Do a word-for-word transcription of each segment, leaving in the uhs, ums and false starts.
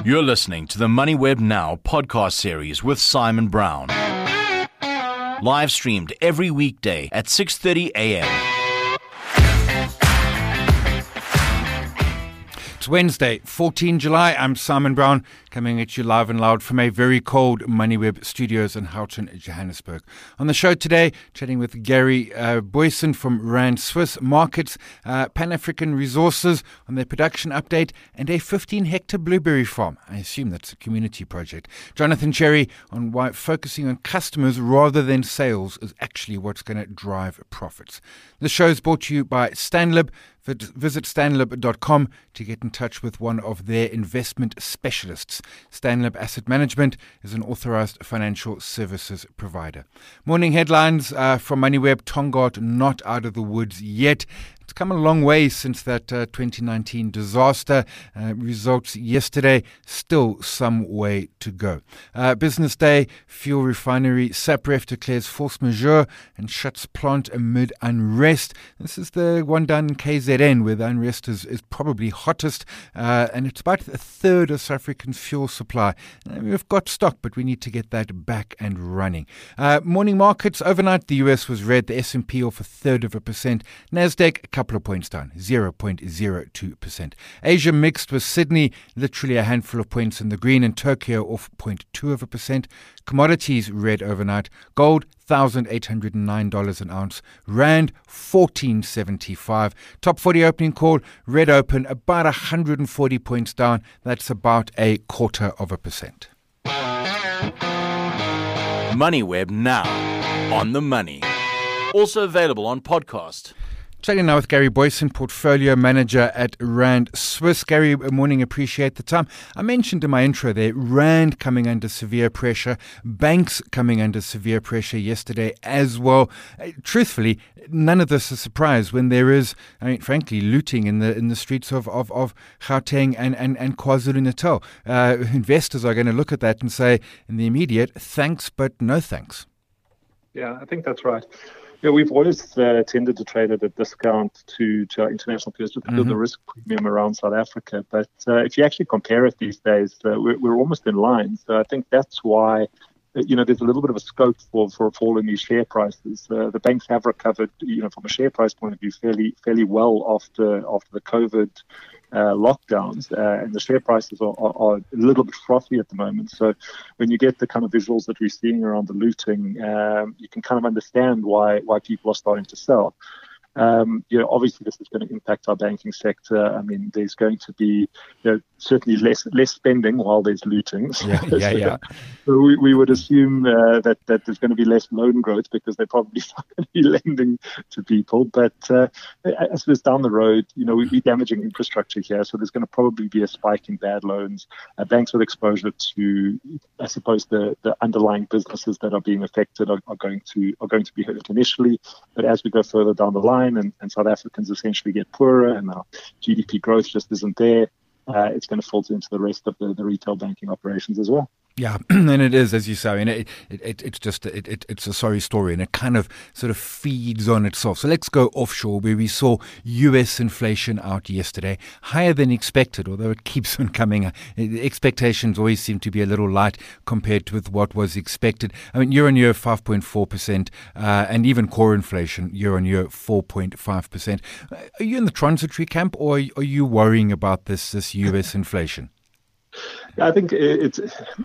You're listening to the MoneyWeb Now podcast series with Simon Brown. Live streamed every weekday at six thirty a.m. It's Wednesday, the fourteenth of July. I'm Simon Brown, coming at you live and loud from a very cold MoneyWeb studios in Houghton, Johannesburg. On the show today, chatting with Gary uh, Boyson from Rand Swiss Markets, uh, Pan-African Resources on their production update, and a fifteen hectare blueberry farm. I assume that's a community project. Jonathan Cherry on why focusing on customers rather than sales is actually what's going to drive profits. The show is brought to you by Stanlib. Visit stanlib dot com to get in touch with one of their investment specialists. Stanlib Asset Management is an authorized financial services provider. Morning headlines uh, from MoneyWeb. Tongaat not out of the woods yet. It's come a long way since that uh, twenty nineteen disaster. Uh, results yesterday, still some way to go. Uh, business day, fuel refinery Sapref declares force majeure and shuts plant amid unrest. This is the one down in K Z N where the unrest is, is probably hottest, uh, and it's about a third of South African's fuel supply. Uh, we've got stock, but we need to get that back and running. Uh, morning markets, overnight the U S was red, the S and P off a third of a percent, Nasdaq couple of points down, zero point zero two percent. Asia mixed with Sydney, literally a handful of points in the green, and Tokyo off zero point two of a percent. Commodities red overnight. Gold, one thousand eight hundred nine dollars an ounce. Rand, fourteen seventy-five. Top forty opening call, red open, about one hundred forty points down. That's about a quarter of a percent. MoneyWeb Now, on the money. Also available on podcast. Chatting now with Gary Boyson, Portfolio Manager at Rand Swiss. Gary, good morning. Appreciate the time. I mentioned in my intro there, Rand coming under severe pressure, banks coming under severe pressure yesterday as well. Uh, truthfully, none of this is a surprise when there is, I mean, frankly, looting in the in the streets of, of, of Gauteng and, and, and KwaZulu-Natal. Uh, investors are going to look at that and say, in the immediate, thanks, but no thanks. Yeah, I think that's right. Yeah, we've always uh, tended to trade at a discount to, to our international peers just because mm-hmm. of the risk premium around South Africa. But uh, if you actually compare it these days, uh, we're, we're almost in line. So I think that's why, you know, there's a little bit of a scope for, for a fall in these share prices. Uh, the banks have recovered, you know, from a share price point of view, fairly fairly well after after the COVID uh, lockdowns, uh, and the share prices are, are, are a little bit frothy at the moment. So when you get the kind of visuals that we're seeing around the looting, um, you can kind of understand why why people are starting to sell. Um, you know, obviously this is going to impact our banking sector. I mean, there's going to be, you know, certainly less less spending while there's looting. Yeah, yeah, yeah. So we, we would assume uh, that that there's going to be less loan growth because they're probably not going to be lending to people. But uh, as we're down the road, you know, we'll be damaging infrastructure here, so there's going to probably be a spike in bad loans. Uh, banks with exposure to, I suppose, the, the underlying businesses that are being affected are, are going to are going to be hurt initially. But as we go further down the line, And, and South Africans essentially get poorer and our G D P growth just isn't there, uh, it's going to filter into the rest of the, the retail banking operations as well. Yeah, and it is, as you say, I mean, it, it, it, it's just, it, it, it's a sorry story, and it kind of sort of feeds on itself. So let's go offshore, where we saw U S inflation out yesterday, higher than expected, although it keeps on coming. Expectations always seem to be a little light compared with what was expected. I mean, year-on-year, five point four percent, uh, and even core inflation, year-on-year, four point five percent. Are you in the transitory camp, or are you worrying about this, this U S inflation? I think it's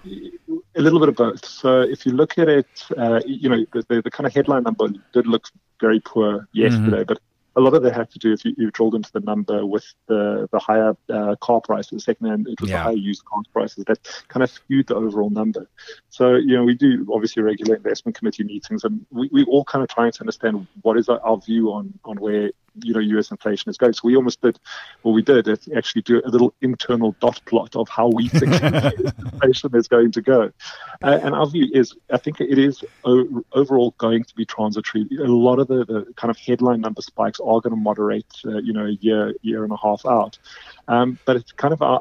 a little bit of both. So if you look at it, uh, you know, the, the kind of headline number did look very poor yesterday, mm-hmm. but a lot of that had to do, if you, you drilled into the number, with the, the higher uh, car prices, secondhand, it was yeah. the higher used car prices that kind of skewed the overall number. So, you know, we do obviously regular investment committee meetings, and we, we all kind of trying to understand what is our, our view on, on where, you know, U S inflation is going. So we almost did, well, we did actually do a little internal dot plot of how we think inflation is going to go. Uh, and our view is, I think it is o- overall going to be transitory. A lot of the, the kind of headline number spikes are going to moderate, uh, you know, a year, year and a half out. Um, but it's kind of our, our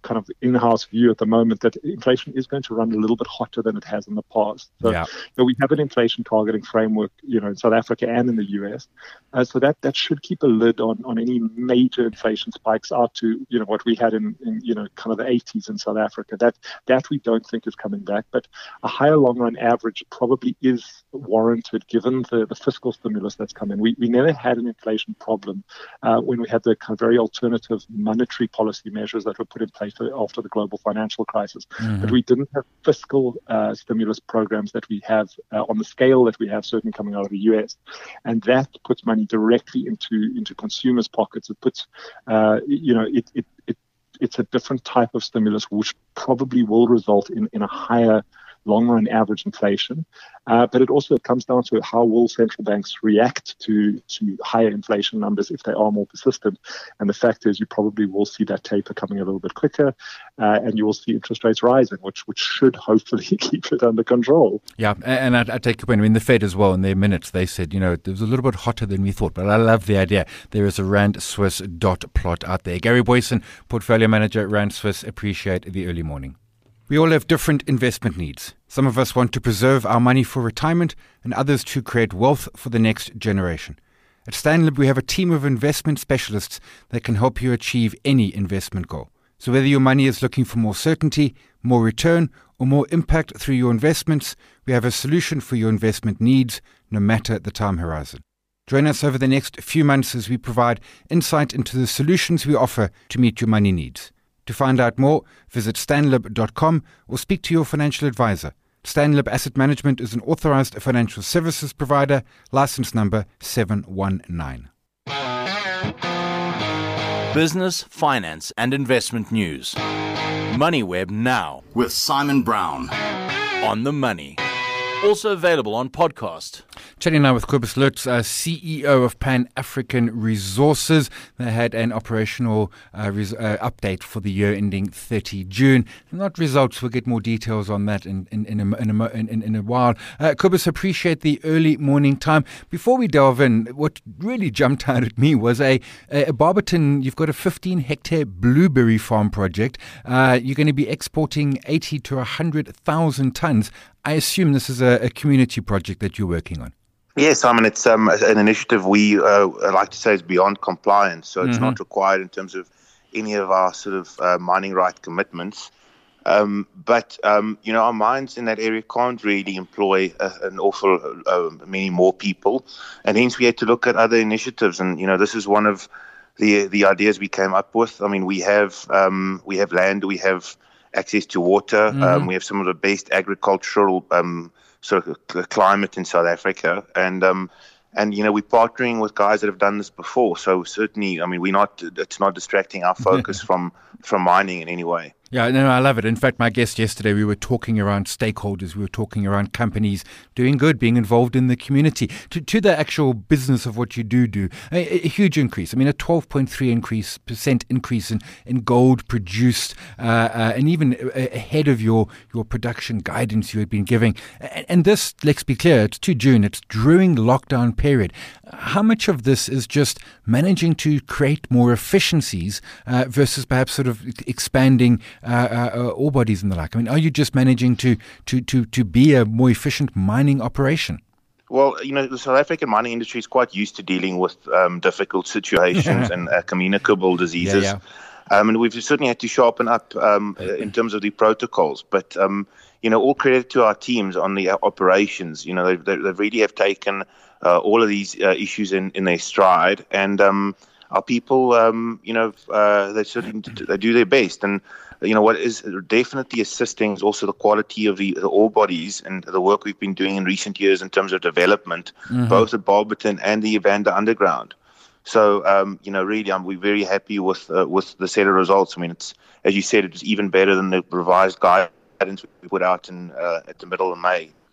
kind of in-house view at the moment that inflation is going to run a little bit hotter than it has in the past. So yeah. you know, we have an inflation targeting framework, you know, in South Africa and in the U S. Uh, so that, that should keep a lid on, on any major inflation spikes out to, you know, what we had in, in, you know, kind of the eighties in South Africa. That that we don't think is coming back. But a higher long-run average probably is warranted given the, the fiscal stimulus that's come in. We, we never had an inflation problem uh, when we had the kind of very alternative monetary policy measures that were put in place after the global financial crisis. Mm-hmm. But we didn't have fiscal uh, stimulus programs that we have uh, on the scale that we have certainly coming out of the U S. And that puts money directly into, into consumers' pockets. It puts, uh, you know, it, it, it it's a different type of stimulus, which probably will result in, in a higher long-run average inflation. Uh, but it also comes down to how will central banks react to, to higher inflation numbers if they are more persistent. And the fact is you probably will see that taper coming a little bit quicker, uh, and you will see interest rates rising, which which should hopefully keep it under control. Yeah, and I, I take your point. I mean, the Fed as well, in their minutes, they said, you know, it was a little bit hotter than we thought. But I love the idea. There is a Rand Swiss dot plot out there. Gary Boyson, Portfolio Manager at Rand Swiss, appreciate the early morning. We all have different investment needs. Some of us want to preserve our money for retirement and others to create wealth for the next generation. At Stanlib, we have a team of investment specialists that can help you achieve any investment goal. So whether your money is looking for more certainty, more return, or more impact through your investments, we have a solution for your investment needs, no matter the time horizon. Join us over the next few months as we provide insight into the solutions we offer to meet your money needs. To find out more, visit stanlib dot com or speak to your financial advisor. Stanlib Asset Management is an authorized financial services provider, license number seven one nine. Business, finance and investment news. MoneyWeb Now with Simon Brown on the money. Also available on podcast. Chatting now with Cobus Lutz, uh, C E O of Pan African Resources. They had an operational uh, res- uh, update for the year ending thirtieth of June. Not results, we'll get more details on that in, in, in, a, in, a, in, in a while. Uh, Cobus, appreciate the early morning time. Before we delve in, what really jumped out at me was a, a, a Barberton, you've got a fifteen hectare blueberry farm project. Uh, you're going to be exporting eighty to one hundred thousand tons. I assume this is a, a community project that you're working on. Yes, Simon, it's um, an initiative we uh, like to say is beyond compliance, so it's mm-hmm. not required in terms of any of our sort of uh, mining right commitments. Um, but, um, you know, our mines in that area can't really employ a, an awful uh, many more people, and hence we had to look at other initiatives. And, you know, this is one of the the ideas we came up with. I mean, we have um, we have land, we have access to water, mm-hmm. um, we have some of the best agricultural um sort of climate in South Africa, and um, and you know we're partnering with guys that have done this before. So certainly, I mean, we're not. It's not distracting our focus from from mining in any way. Yeah, no, I love it. In fact, my guest yesterday, we were talking around stakeholders, we were talking around companies doing good, being involved in the community, to, to the actual business of what you do do. A, a huge increase. I mean, a twelve point three increase percent increase in, in gold produced, uh, uh, and even ahead of your, your production guidance you had been giving. And, and this, let's be clear, it's to June, it's during lockdown period. How much of this is just managing to create more efficiencies uh, versus perhaps sort of expanding Uh, uh, ore bodies and the like? I mean, are you just managing to, to, to, to be a more efficient mining operation? Well, you know, the South African mining industry is quite used to dealing with um, difficult situations and uh, communicable diseases. Yeah, yeah. Um, and we've certainly had to sharpen up um, in terms of the protocols. But, um, you know, all credit to our teams on the operations. You know, they, they, they really have taken uh, all of these uh, issues in, in their stride. And um, our people, um, you know, uh, they certainly they do their best. And you know, what is definitely assisting is also the quality of the, the ore bodies and the work we've been doing in recent years in terms of development, mm-hmm. both at Barberton and the Evander Underground. So, um, you know, really, I'm, we're very happy with uh, with the set of results. I mean, it's, as you said, it was even better than the revised guidance we put out in uh, at the middle of May.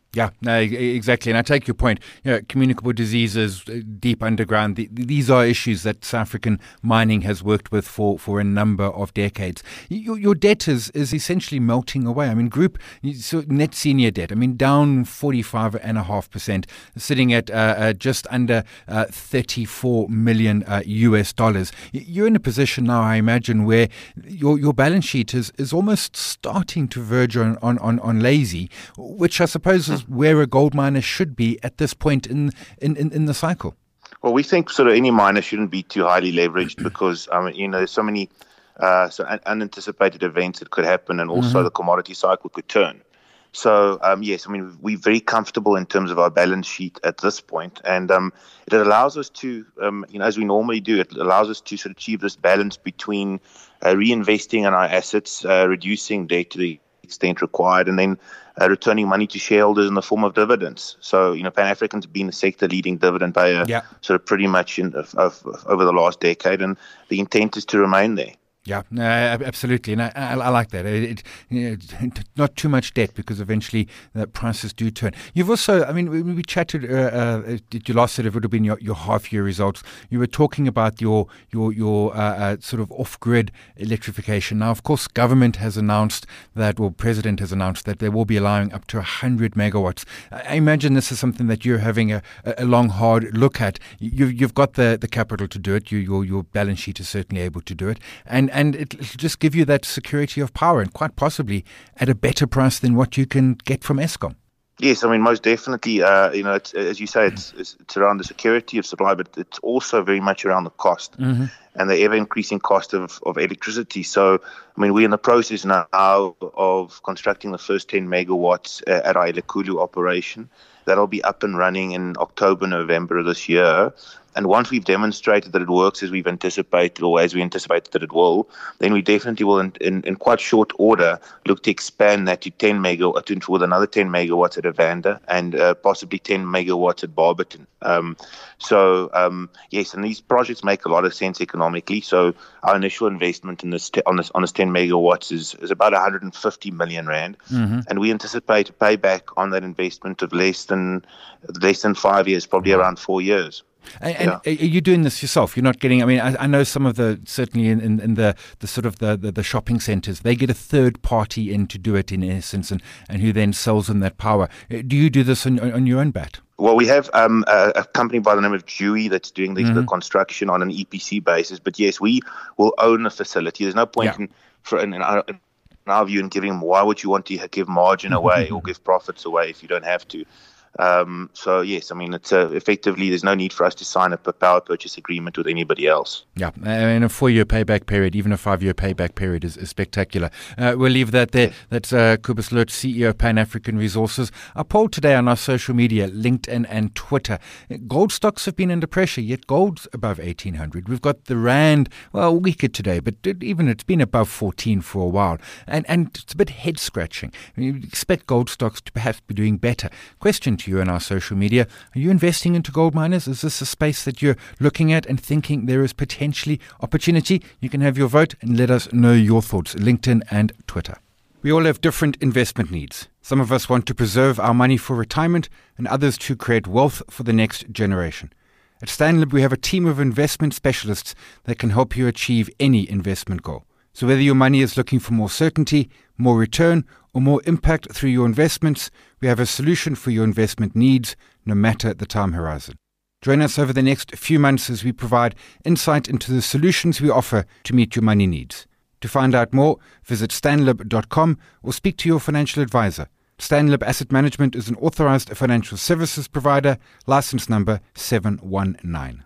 Yeah, no, exactly. And I take your point. You know, communicable diseases, deep underground, the, these are issues that South African mining has worked with for, for a number of decades. Your, your debt is, is essentially melting away. I mean, group so net senior debt, I mean, down forty-five point five percent, sitting at uh, uh, just under uh, thirty-four million uh, U S dollars. You're in a position now, I imagine, where your your balance sheet is, is almost starting to verge on, on, on, on lazy, which I suppose is where a gold miner should be at this point in, in, in, in the cycle. Well, we think sort of any miner shouldn't be too highly leveraged because, I mean, you know, there's so many uh, so un- unanticipated events that could happen, and also mm-hmm. the commodity cycle could turn. So, um, yes, I mean, we're very comfortable in terms of our balance sheet at this point, and um, it allows us to, um, you know, as we normally do, it allows us to sort of achieve this balance between uh, reinvesting in our assets, uh, reducing debt to the extent required, and then uh, returning money to shareholders in the form of dividends. So, you know, Pan African's been a sector-leading dividend payer yeah. sort of pretty much in, of, of, of over the last decade, and the intent is to remain there. Yeah, uh, absolutely, and I, I, I like that. It, it, you know, not too much debt because eventually the prices do turn. You've also, I mean, we, we chatted uh, uh, at your last set of, it would have been your, your half-year results. You were talking about your your your uh, uh, sort of off-grid electrification. Now, of course, government has announced that, or President has announced that they will be allowing up to one hundred megawatts. I imagine this is something that you're having a, a long, hard look at. You've, you've got the, the capital to do it. You, your your balance sheet is certainly able to do it, and And it'll just give you that security of power, and quite possibly at a better price than what you can get from Eskom. Yes, I mean, most definitely, uh, you know, it's, as you say, it's, it's it's around the security of supply, but it's also very much around the cost mm-hmm. and the ever-increasing cost of, of electricity. So, I mean, we're in the process now of constructing the first ten megawatts at our Elikhulu operation. That'll be up and running in October, November of this year. And once we've demonstrated that it works as we've anticipated, or as we anticipated that it will, then we definitely will, in, in, in quite short order, look to expand that to ten megawatts, with another ten megawatts at Evander, and uh, possibly ten megawatts at Barberton. Um, so um, yes, and these projects make a lot of sense economically. So our initial investment in this te- on this on this ten megawatts is, is about one hundred fifty million rand, mm-hmm. and we anticipate a payback on that investment of less than less than five years, probably around four years. And, and yeah. Are you doing this yourself? You're not getting, I mean, I, I know some of the, certainly in, in, in the, the sort of the, the, the shopping centres, they get a third party in to do it in essence, and, and who then sells them that power. Do you do this on, on your own bat? Well, we have um, a, a company by the name of Dewey that's doing the, mm-hmm. the construction on an E P C basis. But yes, we will own the facility. There's no point yeah. in, for, in, in, our, in our view in giving them. Why would you want to give margin away mm-hmm. or give profits away if you don't have to? Um, so yes, I mean, it's uh, effectively there's no need for us to sign up a power purchase agreement with anybody else. Yeah, and a four-year payback period, even a five-year payback period is, is spectacular. Uh, we'll leave that there. That's uh, Cobus Loots, C E O of Pan African Resources. A poll today on our social media, LinkedIn and Twitter. Gold stocks have been under pressure, yet gold's above eighteen hundred. We've got the rand, well, weaker today, but even it's been above fourteen for a while, and and it's a bit head-scratching. I mean, you expect gold stocks to perhaps be doing better. Question to you on our social media: are you investing into gold miners? Is this a space that you're looking at and thinking there is potentially opportunity? You can have your vote and let us know your thoughts. LinkedIn and Twitter. We all have different investment needs. Some of us want to preserve our money for retirement, and others to create wealth for the next generation. At Stanlib, we have a team of investment specialists that can help you achieve any investment goal. So whether your money is looking for more certainty, more return, or more impact through your investments, we have a solution for your investment needs, no matter the time horizon. Join us over the next few months as we provide insight into the solutions we offer to meet your money needs. To find out more, visit stanlib dot com or speak to your financial advisor. Stanlib Asset Management is an authorized financial services provider, license number seven one nine.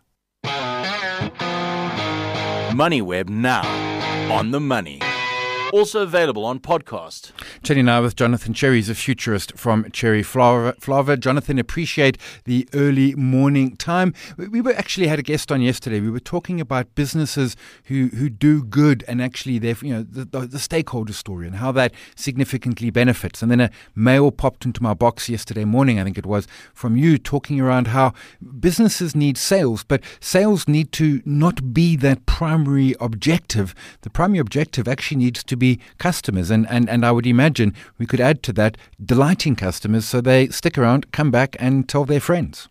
MoneyWeb now, on the money. Also available on podcast. Chatting now with Jonathan Cherry, he's a futurist from Cherry Flava. Jonathan, appreciate the early morning time. We were actually had a guest on yesterday. We were talking about businesses who, who do good, and actually they've, you know, the, the, the stakeholder story and how that significantly benefits. And then a mail popped into my box yesterday morning, I think it was, from you talking around how businesses need sales, but sales need to not be that primary objective. The primary objective actually needs to be be customers. And, and, and I would imagine we could add to that delighting customers so they stick around, come back and tell their friends.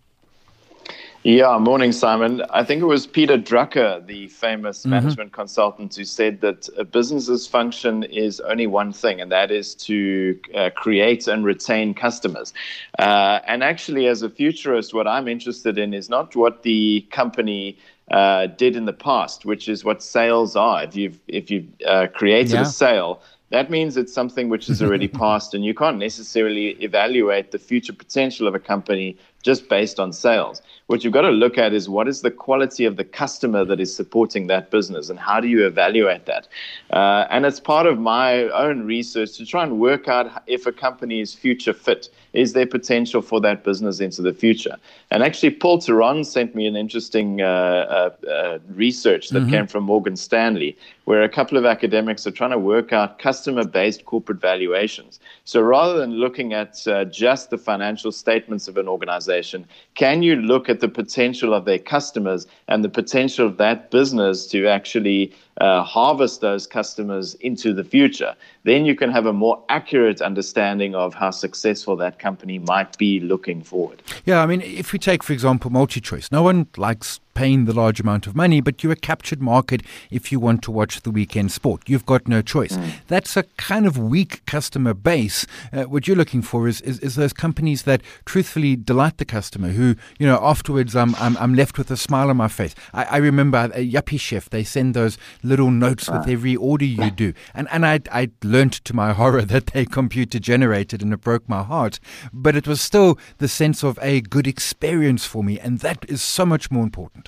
Yeah, morning, Simon. I think it was Peter Drucker, the famous mm-hmm. management consultant, who said that a business's function is only one thing, and that is to uh, create and retain customers. Uh, and actually, as a futurist, what I'm interested in is not what the company uh, did in the past, which is what sales are. If you've, if you've uh, created yeah. a sale, that means it's something which is already passed, and you can't necessarily evaluate the future potential of a company just based on sales. What you've got to look at is what is the quality of the customer that is supporting that business, and how do you evaluate that? Uh, and it's part of my own research to try and work out if a company is future fit. Is there potential for that business into the future? And actually, Paul Theron sent me an interesting uh, uh, uh, research that mm-hmm. came from Morgan Stanley, where a couple of academics are trying to work out customer-based corporate valuations. So rather than looking at uh, just the financial statements of an organization, can you look at the potential of their customers and the potential of that business to actually uh, harvest those customers into the future? Then you can have a more accurate understanding of how successful that company might be looking forward. Yeah, I mean, if we take, for example, MultiChoice, no one likes paying the large amount of money, but you're a captured market if you want to watch the weekend sport. You've got no choice. Mm. That's a kind of weak customer base. Uh, what you're looking for is, is is those companies that truthfully delight the customer, who, you know, afterwards I'm I'm, I'm left with a smile on my face. I, I remember at Yuppie Chef, they send those little notes with every order you do. And and I I learned to my horror that they computer generated, and it broke my heart. But it was still the sense of a good experience for me, and that is so much more important.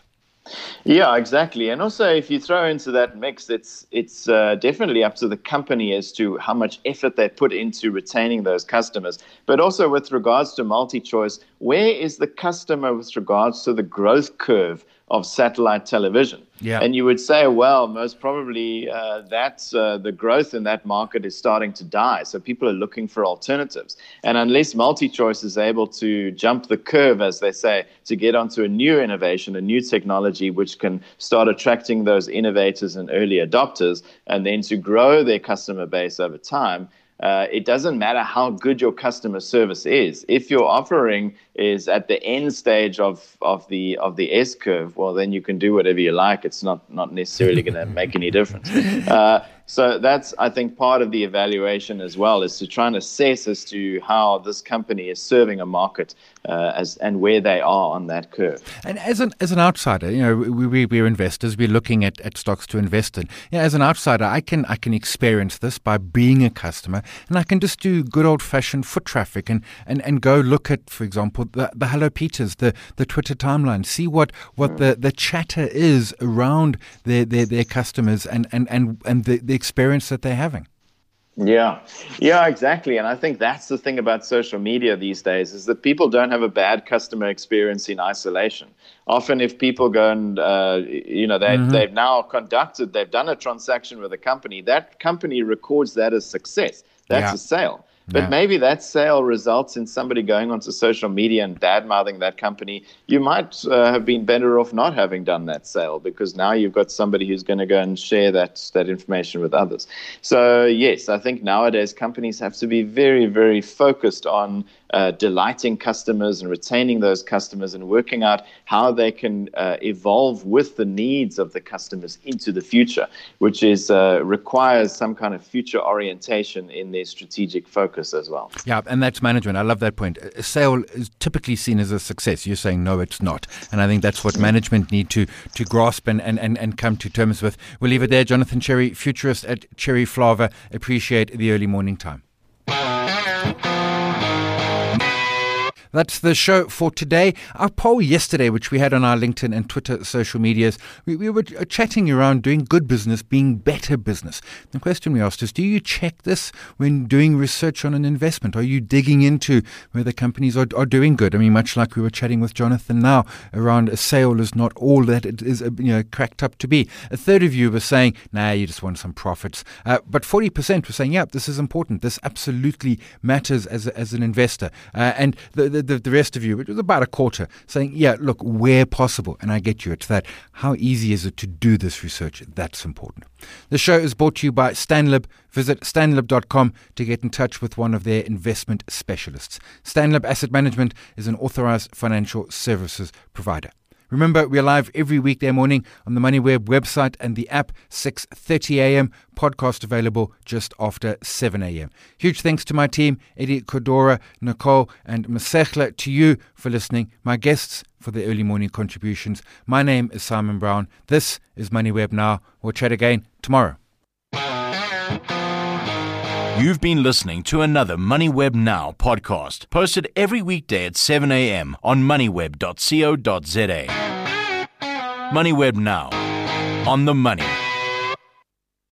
Yeah, exactly. And also, if you throw into that mix, it's it's uh, definitely up to the company as to how much effort they put into retaining those customers. But also with regards to MultiChoice, where is the customer with regards to the growth curve of satellite television? Yeah. And you would say, well, most probably uh, that's uh, the growth in that market is starting to die. So people are looking for alternatives. And unless MultiChoice is able to jump the curve, as they say, to get onto a new innovation, a new technology, which can start attracting those innovators and early adopters, and then to grow their customer base over time, Uh, it doesn't matter how good your customer service is. If your offering is at the end stage of, of the of the S curve, well, then you can do whatever you like. It's not not necessarily going to make any difference. Uh, so that's, I think, part of the evaluation as well, is to try and assess as to how this company is serving a market uh, as and where they are on that curve. And as an as an outsider, you know, we, we we're investors. We're looking at, at stocks to invest in. You know, as an outsider, I can I can experience this by being a customer, and I can just do good old fashioned foot traffic and, and, and go look at, for example, the, the Hello Peters, the, the Twitter timeline, see what, what the, the chatter is around their their, their customers and and and, and the, the experience that they're having. Yeah, yeah, exactly. And I think that's the thing about social media these days, is that people don't have a bad customer experience in isolation. Often if people go and, uh, you know, they, mm-hmm. they've now conducted, they've done a transaction with a company, that company records that as success. That's yeah. a sale. But yeah. maybe that sale results in somebody going onto social media and bad-mouthing that company. You might uh, have been better off not having done that sale, because now you've got somebody who's going to go and share that, that information with others. So, yes, I think nowadays companies have to be very, very focused on uh, delighting customers and retaining those customers and working out how they can uh, evolve with the needs of the customers into the future, which is uh, requires some kind of future orientation in their strategic focus as well. Yeah, and that's management. I love that point. A sale is typically seen as a success. You're saying, no, it's not. And I think that's what management need to to grasp and, and, and, and come to terms with. We'll leave it there. Jonathan Cherry, futurist at Cherry Flava. Appreciate the early morning time. That's the show for today. Our poll yesterday, which we had on our LinkedIn and Twitter social medias, we, we were chatting around doing good business, being better business. The question we asked is, do you check this when doing research on an investment? Are you digging into whether companies are, are doing good? I mean, much like we were chatting with Jonathan now around a sale is not all that it is, you know, cracked up to be. A third of you were saying, nah, you just want some profits. Uh, but forty percent were saying, yeah, this is important. This absolutely matters as a, as an investor. Uh, and the, the the, the rest of you, which was about a quarter, saying, yeah, look, where possible. And I get you. It's that. How easy is it to do this research? That's important. The show is brought to you by Stanlib. Visit stanlib dot com to get in touch with one of their investment specialists. Stanlib Asset Management is an authorized financial services provider. Remember, we're live every weekday morning on the MoneyWeb website and the app, six thirty a.m. Podcast available just after seven a.m. Huge thanks to my team, Eddie Kodora, Nicole, and Masechla, to you for listening, my guests for the early morning contributions. My name is Simon Brown. This is MoneyWeb Now. We'll chat again tomorrow. You've been listening to another MoneyWeb Now podcast, posted every weekday at seven a.m. on moneyweb dot co dot za. MoneyWeb Now, on the money.